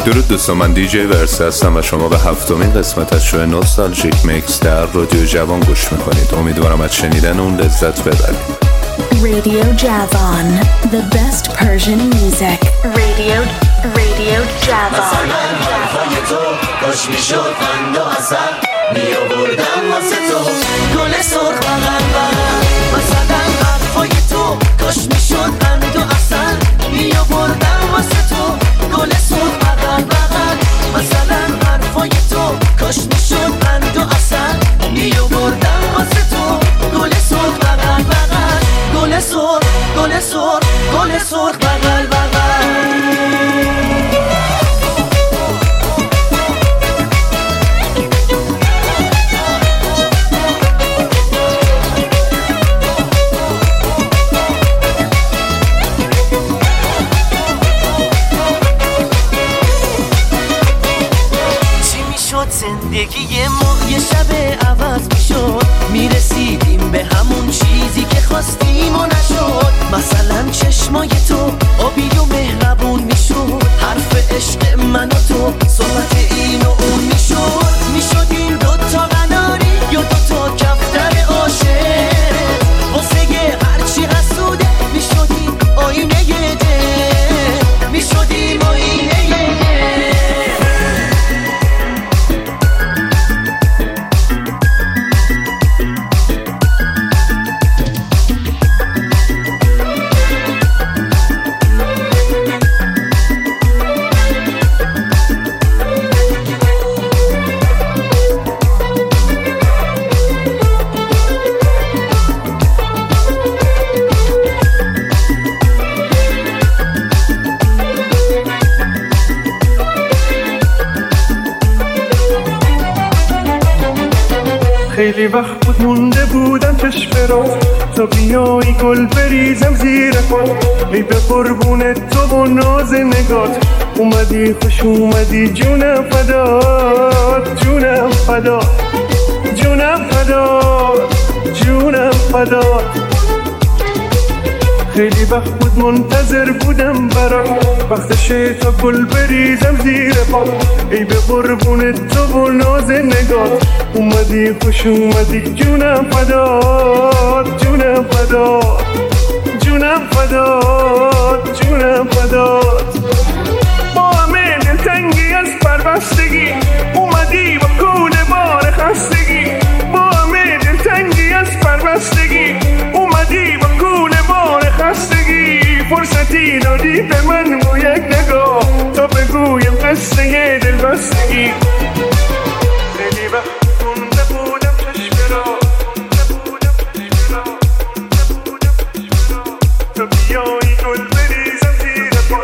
درود دوستان، من دیجی ورسه هستم و شما به 7مین قسمت از شو نوستالژیک میکس در رادیو جوان گوش میکنید. امیدوارم از شنیدن اون لذت ببرید. Radio Javan, the best Persian music. Radio Javan. مثلا حرفای تو کاش میشد قند و عسل میآوردم واسه تو گل سرخ بغل بغل. مثلا حرفای تو کاش میشد قند و عسل میآوردم واسه تو گل سرخ بغل بغل. مثلا حرفای تو کاش میشد قند و عسل میآوردم واسه تو گل سرخ بغل بغل. گل سرخ گل سرخ گل سرخ بغل بغل. زندگی ما یه شب عوض میشد، میرسیدیم به همون چیزی که خواستیم و نشد. مثلا چشمای تو آبی و مهربون میشد، حرف عشق من و تو صحبت این و اون میشد. میشدیم دوتا قناری یا دوتا کفتر عاشق، واسه هرچی حسوده میشدیم آینه دل، میشدیم آینه خیلی وقت بود مونده بودم چشم رو تا بیایی گل بریزم زیر پا. ای به قربون تو و ناز نگات اومدی خوش اومدی جونم فدات جونم فدات جونم فدات جونم فدات. خیلی وقت بود منتظر بودم برات وقتشه تا گل بریزم زیر پا. ای به قربون تو و ناز نگات اومدی خوش اومدی جونم فدات جونم فدات جونم فدات جونم فدات. با همه دلتنگی از پربستگی اومدی با کول بار خستگی. با همه دلتنگی از پربستگی اومدی با کول بار خستگی. فرصتی دادی به من با یک نگاه تا بگویم قصه دلبستگی. خیلی وقت مونده بودم چشم را تا بیایی گل بریزم زیر پا.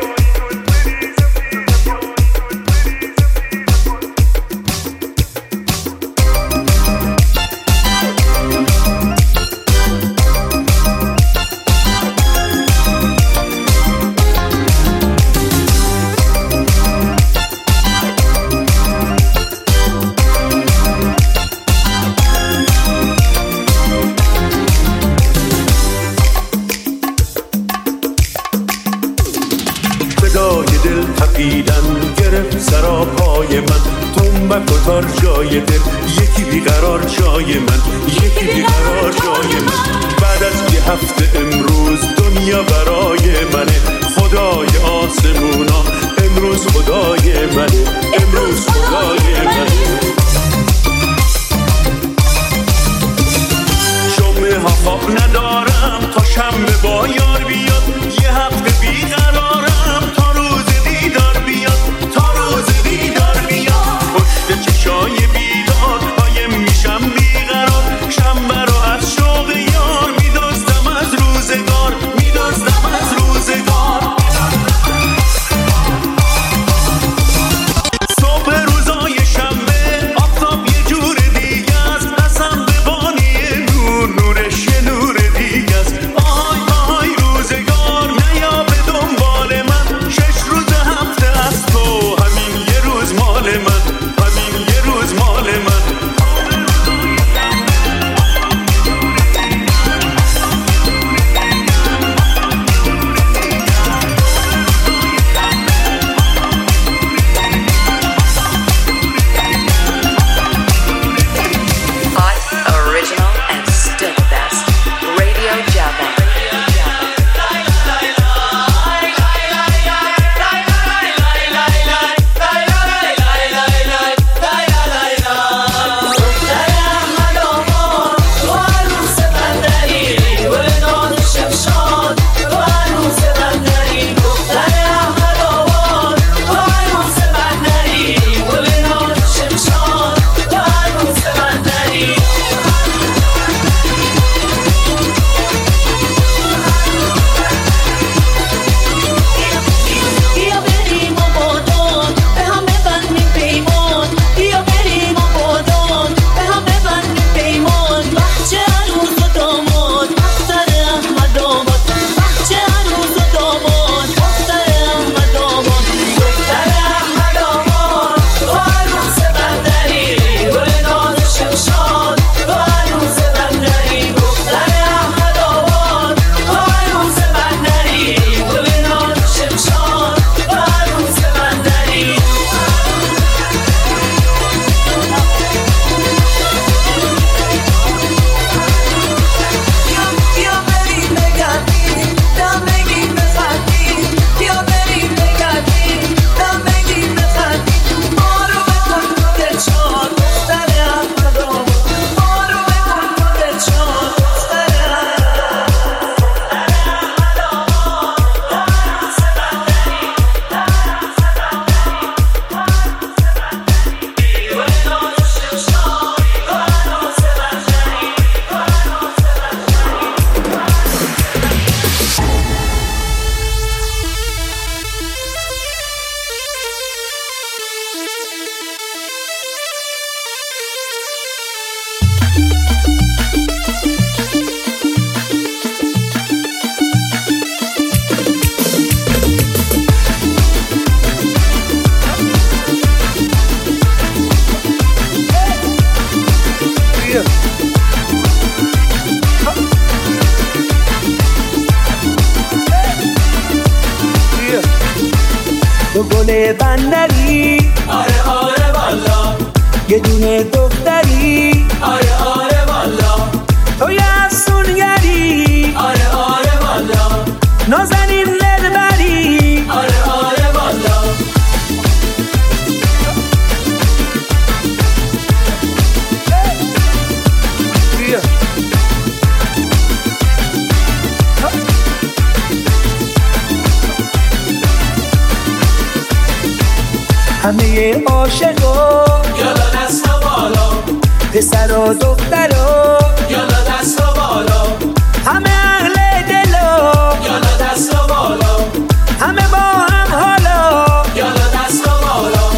سراپای من تنبک و تار جای دل، یکی بیقرار جای من، یکی بیقرار جای من. بعد از یه هفته امروز دنیا برای منه، خدای آسمونا امروز خدای منه، امروز خدای منه. جمعه ها خواب ندارم تا شنبه با یار بیاد، یه هفته بیقرارم تا روز دیدار بیاد، تا روز دیدار بیاد. پشت چشای بیدار هایم میشم بیقرار، شنبه رو از شوق یار میدزدم از روزگار، میدزدم از روزگار. تو گل بندری، آره آره والا، یه دونه دختری، آره آره والا، تو یه افسونگری، آره آره والا، نازنین دلبری، آره آره والا. همه عاشقا یالا دستا بالا، پسر و دخترا یالا دستا بالا، همه اهل دلا یالا دستا بالا، همه با هم حالا یالا دستا بالا.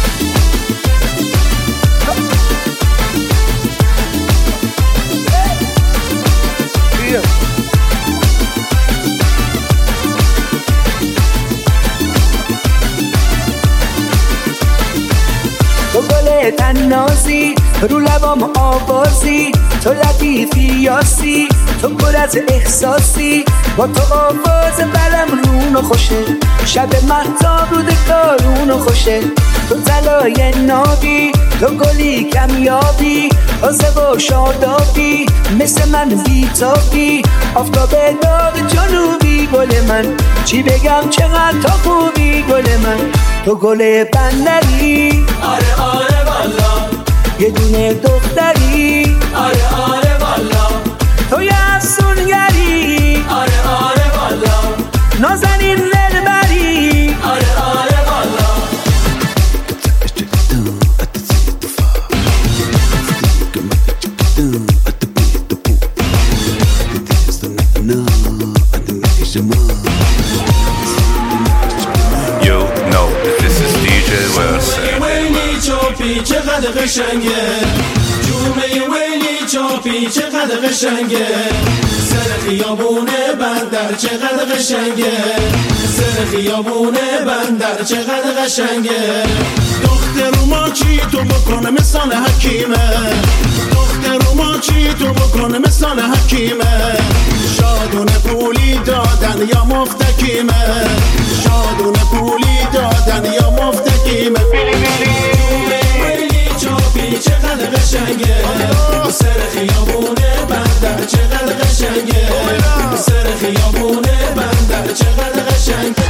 تو گل تنازی، رو لبام آوازی، تو لطیفی یاسی، تو پر از احساسی، با تو آواز بلم رونو خوشه، شب مهتاب رود کارونو خوشه، تو طلای نابی، تو گلی کمیابی، تازه و شادابی، مثل من بیتابی، آفتاب داغ جنوبی گل من، چی بگم چقدر تا خوبی گل من، تو گل بندری، آره آره والا، یه دونه دختری، آره آره والا، تو یه افسونگری، آره آره والا، نازنین دلبری، آره آره والا. You know this is DJ Wilson. ویلی چاپی چقدر قشنگه، جومه ویلی چاپی چقدر قشنگه، سر خیابون بندر چقدر قشنگه، سر خیابون بندر چقدر قشنگه. دختر ما چی تو بکنه مثال حکیمه، دختر ما چی تو بکنه مثال حکیمه، شادون پولی دادن یا مفتکیمه، شادون پولی دادن یا مفتکیمه. ویلی چاپی چقدر قشنگه، سر خیابون بندر چقدر قشنگه، سر خیابون بندر چقدر قشنگه.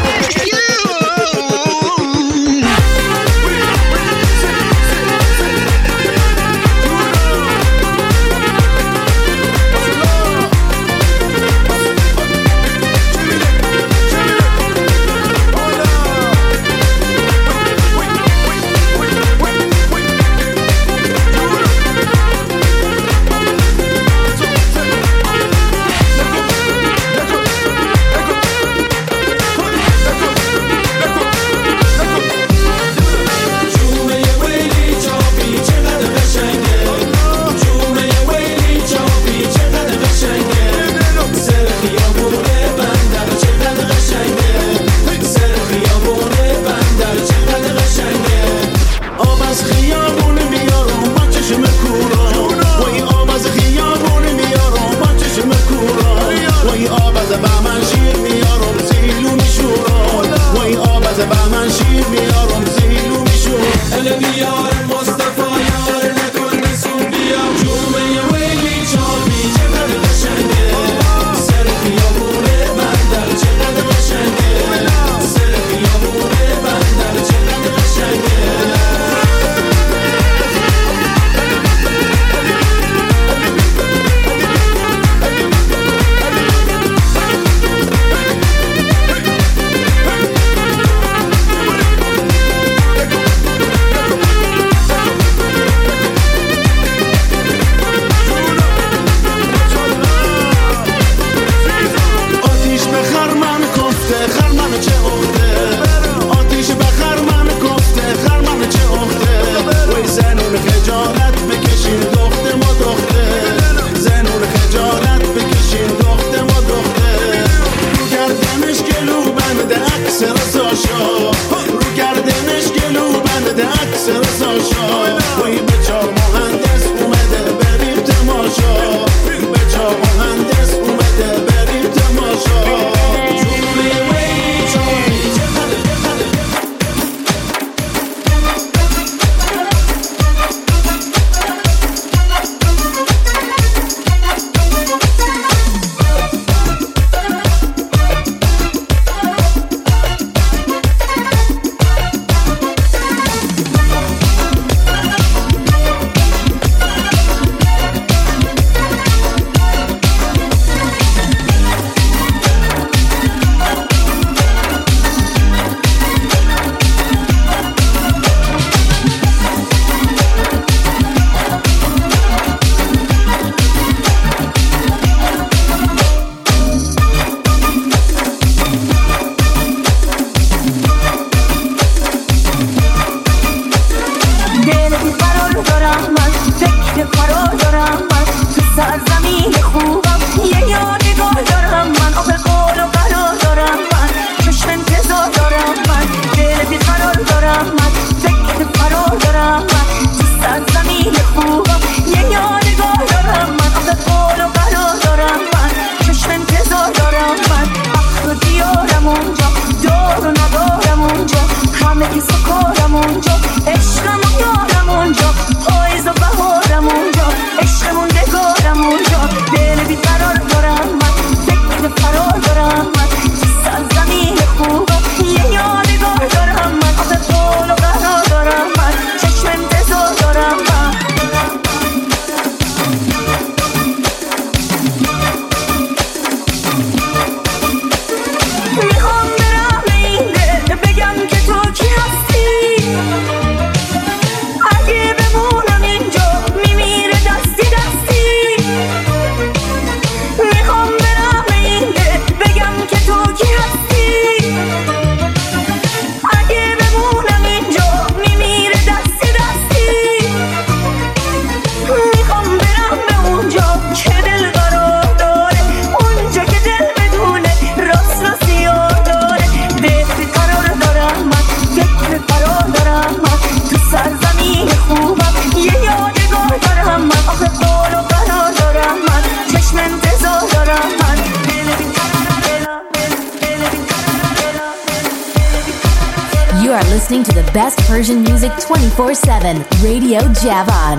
are listening to the best Persian music 24/7, Radio Javan.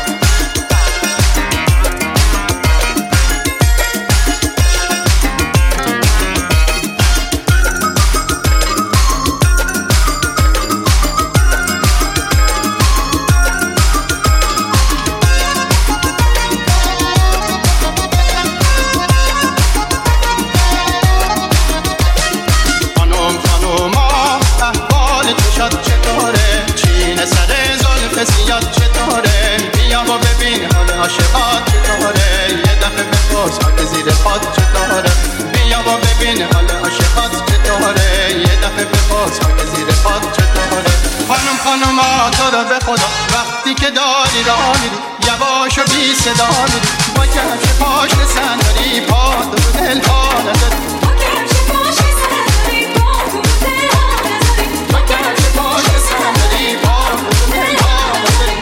عاشقات چطوره یه دفعه بپرس خاک زیر پات چطوره بیا و ببین حال عاشقات چطوره یه دفعه بپرس خاک زیر پات چطوره خانوما تو رو به خدا وقتی که داری راه میری یواش و بی صدا میری با کفش پاشت صندلی پات رو دل ها نداری با کفش پاشت صندلی پات رو دل ها نداری با کفش پاشت صندلی پات رو دل ها نداری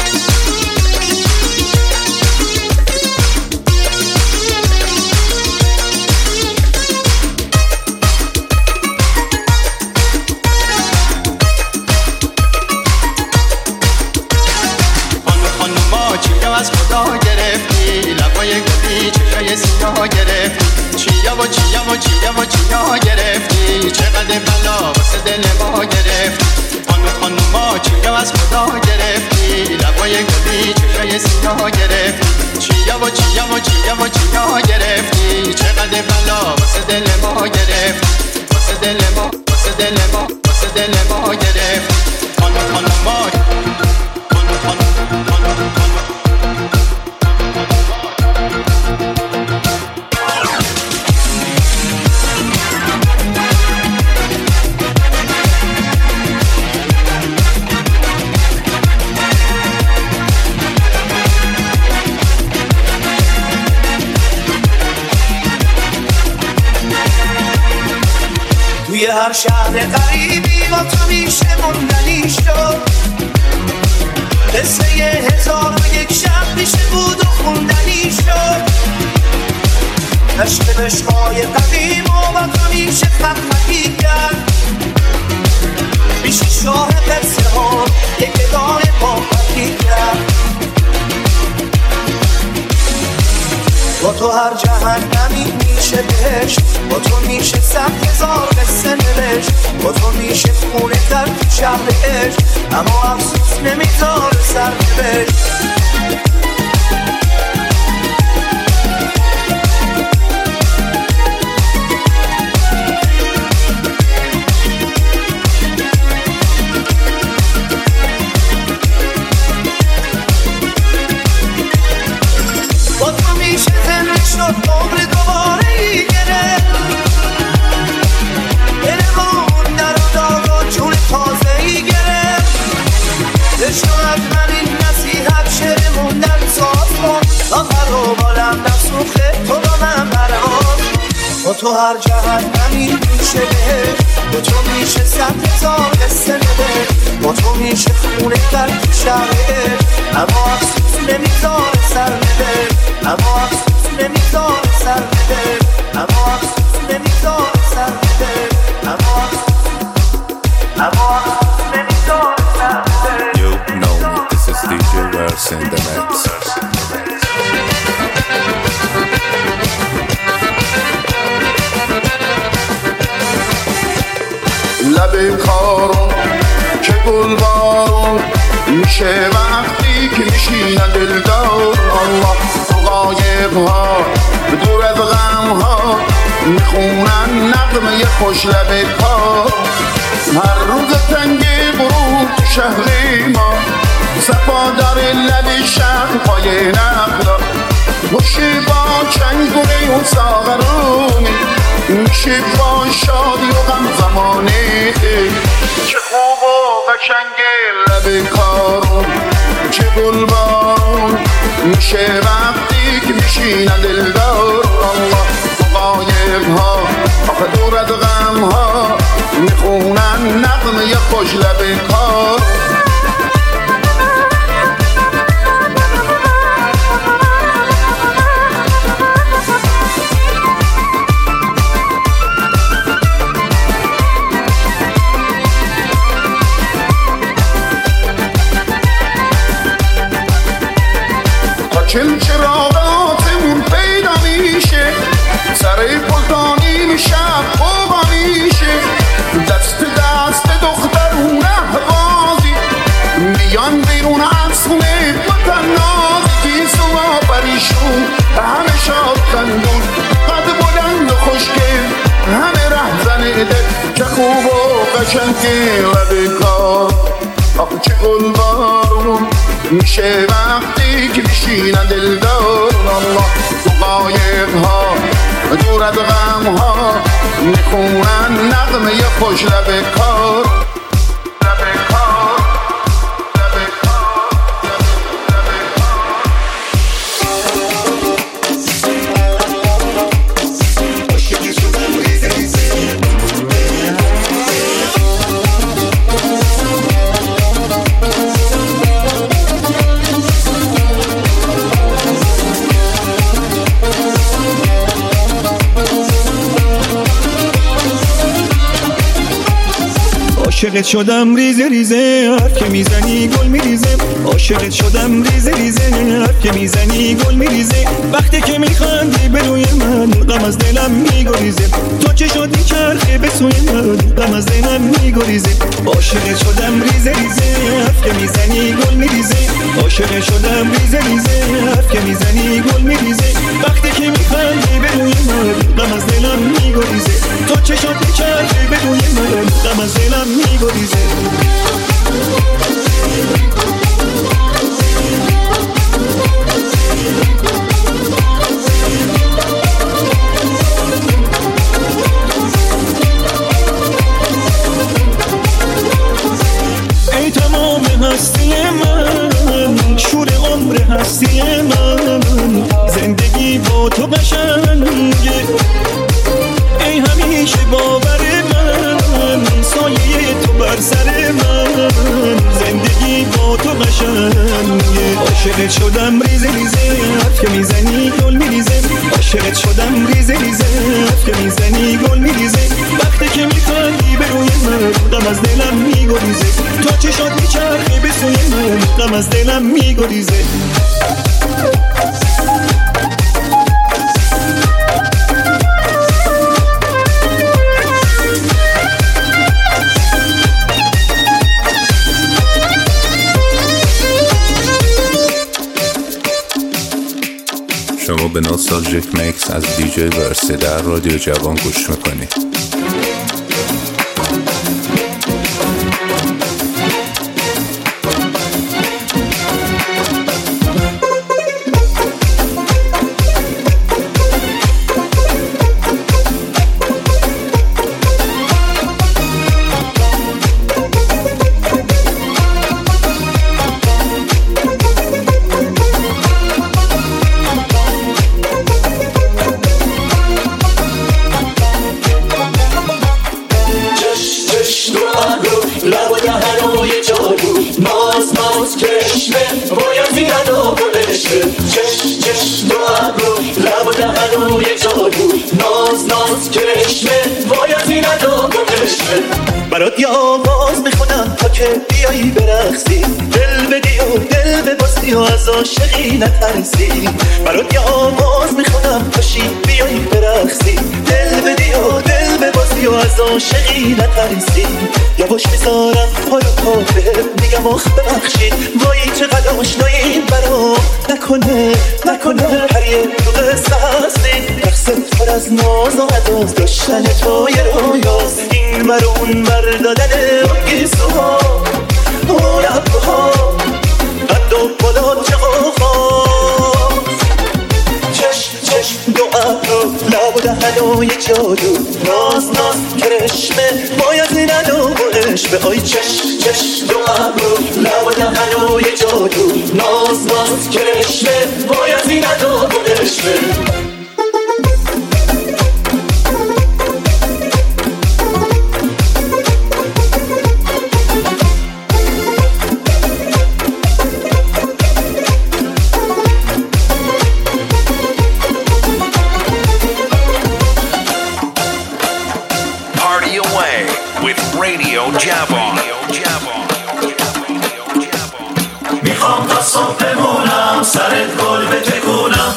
از خدا گرفتی لبای گلی چشای سیاه گرفتی چیا و گرفتی چقدر بلا واسه دل ما گرفتی خانوما چیا از خدا گرفتی لبای گلی چشای سیاه گرفتی چیا و گرفتی چقدر بلا واسه دل ما گرفتی واسه دل ما گرفتی خانوما توی هر شهر غریبی با تو میشه موندنی شد قصه 1001 شب میشه بود و خوندنی شد عشق عشقای قدیم و با تو میشه فتحی کرد میشه شاه قصه ها یک ادای پاپتی کرد با تو هر جهنمی میشه بهشت با تو میشه 100,000 قصه نوشت با تو میشه خونه در تو شهر عشق اما افسوس نمیذاره سرنوشت با تو میشه زنده شد عمر دوباره ای گرفت دلمون در و داغ و جون تازه ای گرفت شاید من این نصیحت شعرمون در ساز کن آخر رو بالم نفسوخه تو با من برام با تو هر جهنمی میشه بهشت با تو میشه 100,000 قصه نوشت با تو میشه خونه در تو شهر اما افسوس نمیذاره سرنوشت اما افسوس نمیذاره سرنوشت اما افسوس نمیذاره سرنوشت اما افسوس نمیذاره سرنوشت You know this is DJ Verse in the mix. لب کارون که گل بارون میشه وقتی که میشینن دلدار الله تو قایق ها دور از غم ها میخونن نغمه خوش لب کار هر روز تنگ غروب تو شهر ما صفا داره لب شهر پای نقلا خوشی با چنگونه و ساغرونی میشه با شادی و غم زمانه چه خوب و قشنگ لب کارون چه گل بارون میشه وقتی که میشینن دلدار الله تو قایق ها آخه دور از غم ها میخونن نغمه خوش لب کار میده چه خوب و قشنگی لب کار آخه چه گل بارون میشه وقتی که میشینن دلدار الله تو قایق ها دور از غم ها میخونن نغمه خوش لب کار عاشقت شدم ریزه ریزه حرف که میزنی گل میریزه عاشقت شدم ریزه ریزه حرف که میزنی گل میریزه وقتی که میخندی به روی من غم از دلم میگریزه تو چه شد میچرخه به سوی من غم از دلم میگریزه عاشقت شدم ریزه ریزه حرف که میزنی گل میریزه عاشقت شدم ریزه ریزه حرف که میزنی گل میریزه وقتی که میخندی به روی من غم از دلم میگریزه تو چه شد میچرخه به روی من غم از دلم میگریزه ای تمام هستی من شور عمر هستی من زندگی با تو قشنگه ای همیشه باور من سایه تو بر سر من زندگی با تو قشنگه عاشقت شدم ریزه ریزه حرف که میزنی گل میریزه عاشقت شدم ریزه ریزه حرف که میزنی گل میریزه وقتی که میخندی به روی من غم از دلم میگریزه تو چه شد میچرخی به سوی من غم از دلم میگریزه شما به نوستالژیک میکس از دیجی ورسی در رادیو جوان گوش میکنید. برات یه آواز میخونم تا که بیایی برقصی دل بدی و دل ببازی و از عاشقی نترسی برات یه آواز میخونم تاشی بیایی برقصی دل بدی و دل ببازی و از عاشقی نترسی یواش میذارم پایو پا بهم میگم آخ ببخشید وای چقدر آشنایی برام نکنه هر یه تو قصه هستی رقصت پر از ناز و عداز داشتن تو یه رویاست این بر اون بر دادن گیسوها و ربها قد و بالا چه آغاز چشم دو ابرو لب و دهن و یه جادو ناز کرشمه باید ندو و عشق آی چشم دو ابرو لب و دهن و یه جادو ناز کرشمه باید ندو و عشق میخوام تا صبح بمونم سرت گل بتکونم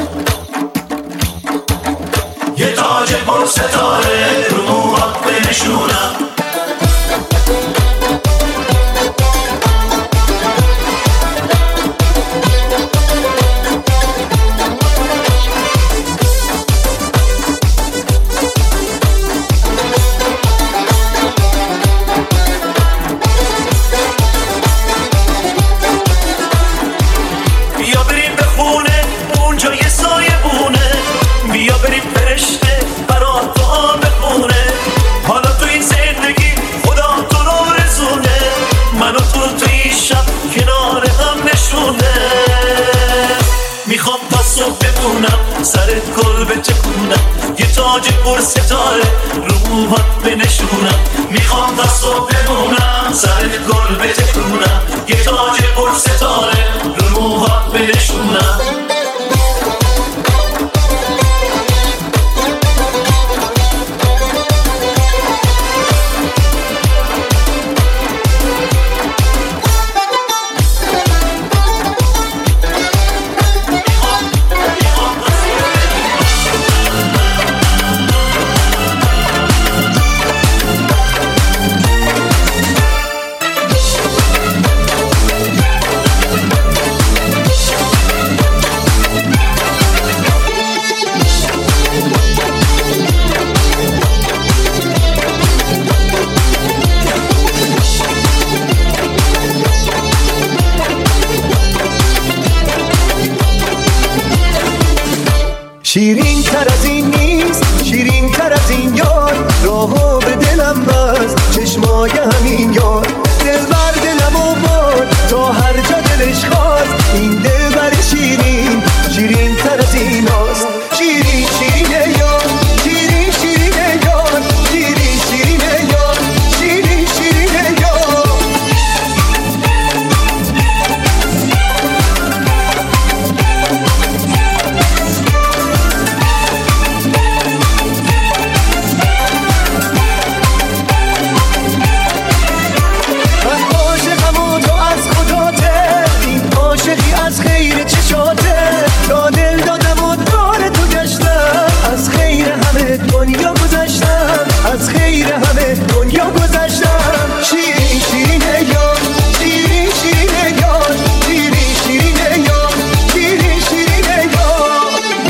یه تاج پر ستاره رو موهات بنشونم بمونم، یه تاج پر ستاره رو موهات بنشونم. میخوام تا صبح بمونم، سر گل بتکونم، یه تاج پر ستاره رو موهات بنشونم. شیرین تر از این نیست، شیرین تر از این یار، راهو به دلم بست چشمای همین یار. دل بر دلم و بار تا هر جا دلش خواست، این دل بر شیرین، شیرین تر از این هاست. شیرین شیرین یار، شیرین شیرین یار، شیرین شیرین یار، شیرین شیرین یار. از خیر چشاته تا دل دادم و دار تو گشتم، از خیر همه دنیا گذشتم، از خیر همه دنیا گذشتم. شیرین شیرین یار، شیرین شیرین یار، شیرین شیرین یار، شیرین شیرین یار.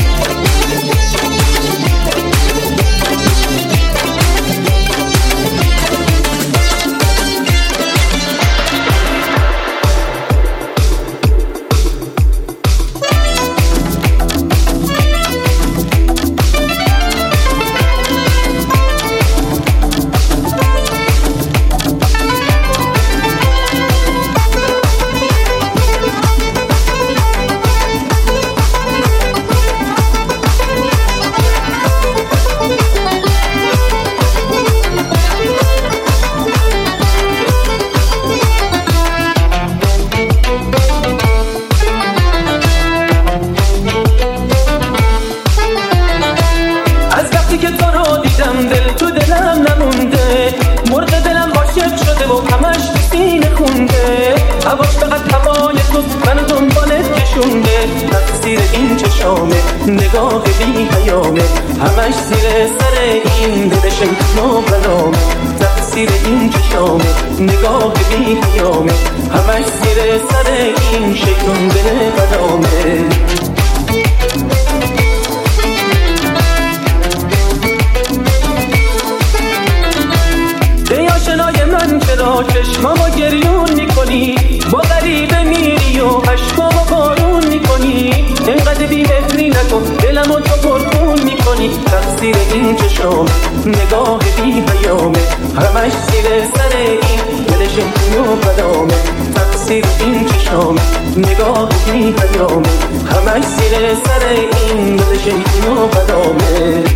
نگاه بی پیامه همش زیر سر این دلشم نابلامه. تقصیر این چشامه نگاه بی پیامه همش زیر سر این شیطون دل بدامه. ای آشنای من چرا چشمامو گریون میکنی، با غریبه میری و عشقامو بارون میکنی. اینقدر بی‌مهری نکن دلمو تو پرخون میکنی. تقصیر این چشام نگاه بی پیامه همش زیر سر این دلشم و بدامه. تقصیر این چشام نگاه بی پیامه همش زیر سر این دلشم و بدامه.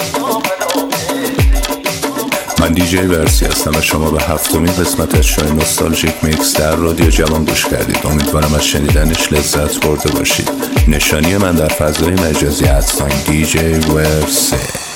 من دیجی ورسی هستم و شما به 7مین قسمت از شو نوستالژیک میکس در رادیو جوان گوش کردید. امیدوارم از شنیدنش لذت برده باشید. نشانی من در فضای مجازی @ دیجی ورسی.